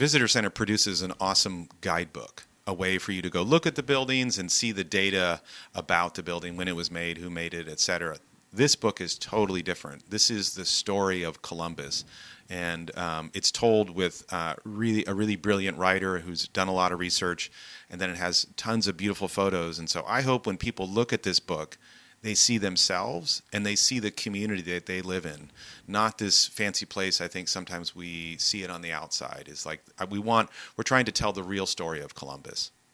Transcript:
Visitor Center produces an awesome guidebook, a way for you to go look at the buildings and see the data about the building, when it was made, who made it, etc. This book is totally different. This is the story of Columbus, and it's told with a really brilliant writer who's done a lot of research, and then it has tons of beautiful photos. And so I hope when people look at this book, they see themselves and they see the community that they live in, not this fancy place. I think sometimes we see it on the outside. It's like we're trying to tell the real story of Columbus.